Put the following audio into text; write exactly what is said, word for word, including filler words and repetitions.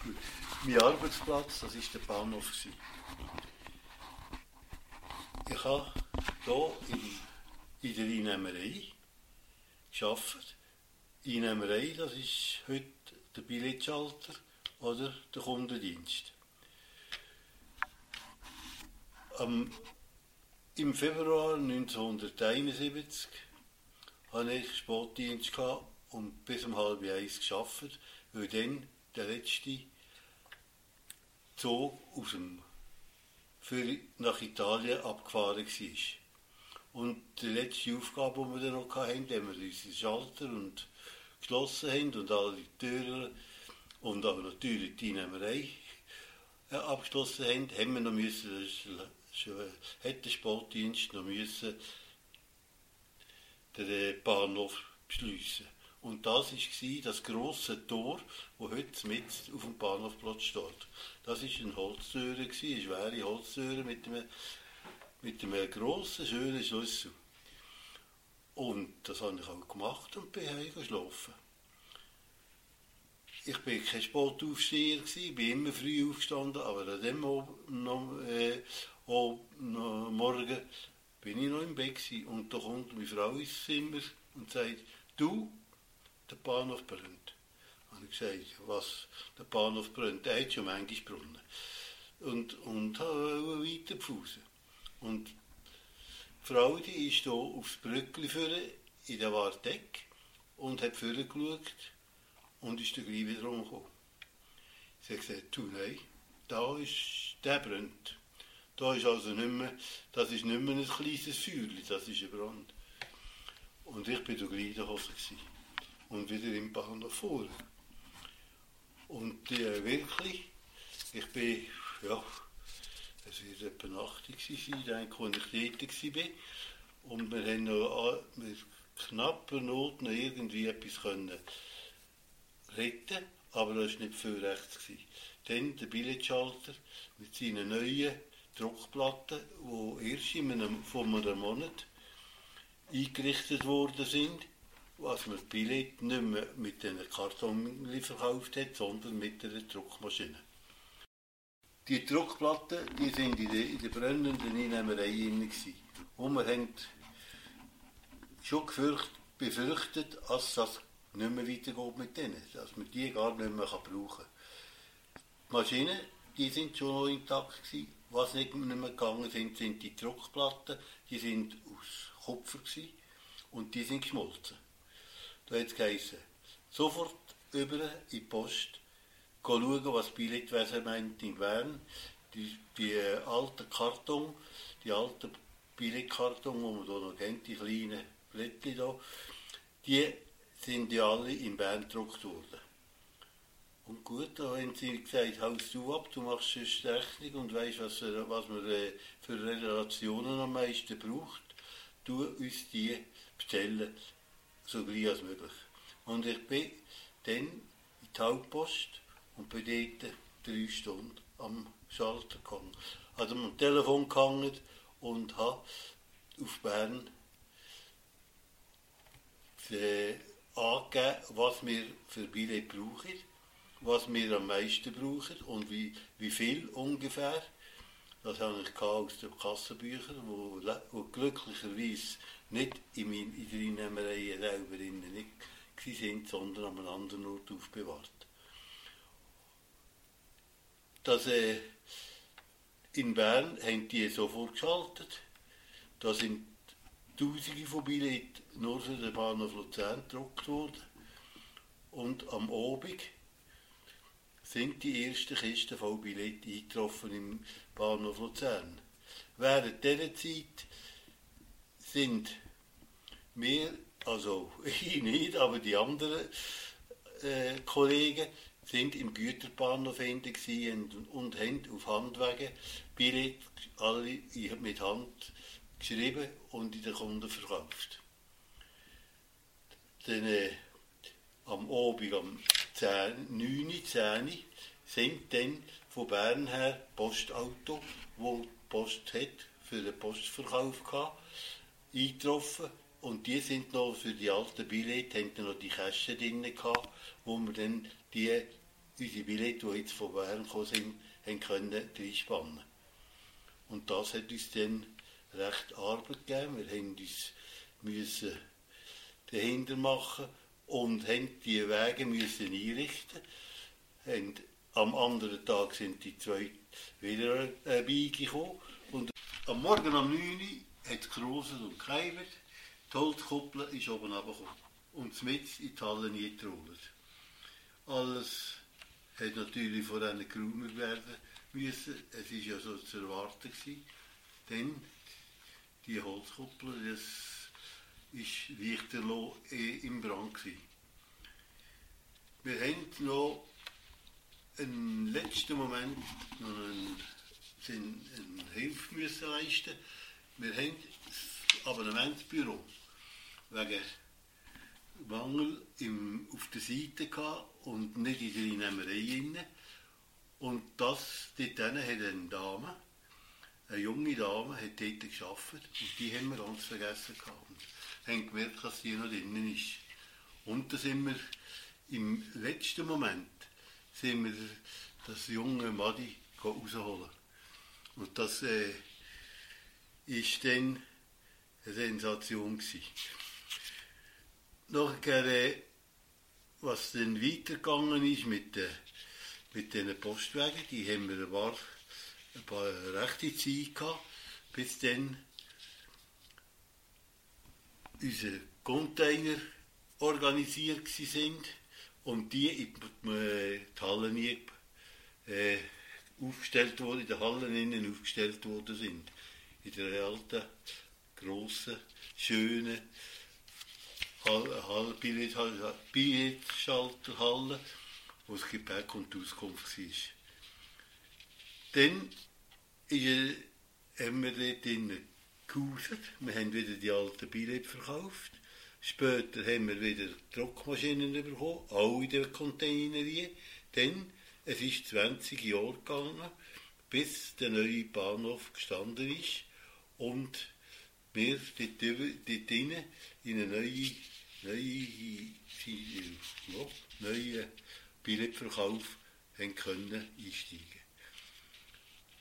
Gut. Mein Arbeitsplatz, das war der Bahnhof. Ich habe hier in, in der Einnehmerei gearbeitet. Einnehmerei, das ist heute der Billetschalter oder der Kundendienst. Am, Im Februar neunzehnhunderteinundsiebzig hatte ich Sportdienst und bis um halb eins gearbeitet, weil dann der letzte Zug aus dem für nach Italien abgefahren war. Und die letzte Aufgabe, die wir dann noch hatten, haben wir unsere Schalter und geschlossen haben und alle Türen und auch natürlich die Einnehmerei abgeschlossen haben, haben wir noch müssen, hat der Sportdienst noch müssen den Bahnhof beschliessen. Und das war das grosse Tor, das heute mit auf dem Bahnhofplatz steht. Das war eine Holztüre, eine schwere Holztüre mit einem, mit einem grossen, schönen Schlüssel. Und das habe ich auch gemacht und bin heimgeschlafen. Ich war kein Sportaufsteher, ich bin immer früh aufgestanden, aber an dem noch, äh, noch, morgen bin ich noch im Bett gewesen. Und da kommt meine Frau ins Zimmer und sagt, du, der Bahnhof brennt. Und ich habe gesagt, was, der Bahnhof brennt, der hat schon manchmal gebrannt. Und, und habe weiter gepfusen. Und die Frau, die ist hier aufs Brückli vorne in der Warteck und hat vorne geschaut und ist dann gleich wieder rumgekommen. Sie hat gesagt, du, nein, da ist, der brennt. Da ist also nicht mehr, das ist nicht mehr ein kleines Feuerchen, das ist ein Brand. Und ich war da gleich in der Hose gewesen. Und wieder im Bahnhof vor. Und äh, wirklich, ich bin, ja, es wird etwa achtzig gewesen, denke, als ich dort war. Und wir haben noch mit knapper Not noch irgendwie etwas können retten, aber das war nicht viel rechts gewesen. Dann der Billetschalter mit seinen neuen Druckplatten, die erst in einem, vor einem Monat eingerichtet worden sind, was man das Billett nicht mehr mit einem Karton verkauft hat, sondern mit einer Druckmaschine. Die Druckplatten die sind in der, in der brennenden Einnehmerei drin. Und wir haben schon gefürcht, befürchtet, dass das nicht mehr weitergeht mit denen, dass man die gar nicht mehr brauchen kann. Die Maschinen die sind schon noch intakt gewesen. Was nicht mehr gegangen sind, sind die Druckplatten, die sind aus Kupfer gewesen und die sind geschmolzen. Da hat es geheißen, sofort über in die Post, schauen, was das Billetwesen meint in Bern. Die, die alten Karton, die alten Billetkarton, die man hier noch kennt, die kleinen Blättchen hier, die sind ja alle in Bern gedruckt worden. Und gut, da haben sie gesagt, haust du ab, du machst sonst Rechnung und weisst, was, was man für Relationen am meisten braucht, du uns die bestellen, so gleich als möglich. Und ich bin dann in die Hauptpost und bin dort drei Stunden am Schalter gegangen. Also am Telefon gehangen und habe auf Bern äh, angegeben, was wir für Billett brauchen, was wir am meisten brauchen und wie, wie viel ungefähr. Das habe ich aus den Kassenbüchern, wo, wo glücklicherweise nicht in, mein, in der Einnehmerei selber nicht sind, sondern an einem anderen Ort aufbewahrt. Das, äh, in Bern haben die sofort geschaltet. Da sind Tausende von Billett nur für den Bahnhof Luzern gedruckt worden. Und am Abend sind die ersten Kisten voll Billett eingetroffen im Bahnhof Luzern. Während dieser Zeit sind wir, also ich nicht, aber die anderen äh, Kollegen, sind im Güterbahnhof und, und haben auf Handwege Billett alle mit Hand geschrieben und in den Kunden verkauft. Dann, äh, am Abend um neun, zehn sind dann von Bern her Postauto, wo die Post hat, für den Postverkauf gehabt, eingetroffen. Und die sind noch für die alten Billette, haben noch die Kästen drin gehabt, wo wir dann die unsere Billette, die jetzt von Bern gekommen sind, haben können reinspannen. Und das hat uns dann recht Arbeit gegeben. Wir haben uns müssen dahinter machen und haben die Wege müssen einrichten. Und am anderen Tag sind die zwei wieder äh, beigekommen. Und am Morgen um neun Uhr hat es geruset und geheibert. Die Holzkuppel ist oben runtergekommen. Und mit in die Halle nie getrollt. Alles hat natürlich von ihnen geräumt werden müssen. Es war ja so zu erwarten gewesen. Denn die Holzkuppel, das war lichterloh im Brand gewesen. Wir haben noch im letzten Moment noch eine, eine Hilfe müssen leisten. Wir haben das Abonnementsbüro wegen Mangel im, auf der Seite gehabt und nicht in der Einnehmerei rein. Und das, dort hat eine Dame, eine junge Dame, hat dort gearbeitet und die haben wir ganz vergessen gehabt. Und haben gemerkt, dass die noch drinnen ist. Und da sind wir im letzten Moment sind wir das junge Madi rausholen. Und das äh, ist dann eine Sensation gewesen. Nachher, äh, was dann weitergegangen ist mit, äh, mit diesen Postwegen, die haben wir ein paar, ein paar rechte Zeit gehabt, bis dann unsere Container organisiert sind und die in die, äh, die Hallen nie, äh, aufgestellt wurden, in den Hallen innen aufgestellt worden sind. In der alten, grossen, schönen Billetschalterhalle, wo das Gepäck und die Auskunft war. Dann ist, haben wir dort drinnen gehauset. Wir haben wieder die alten Billette verkauft. Später haben wir wieder Druckmaschinen bekommen, auch in den Containerien. Denn es ist zwanzig Jahre gegangen, bis der neue Bahnhof gestanden ist und wir dort, dort drinnen in einen neuen, neuen, neuen Billetverkauf haben können einsteigen.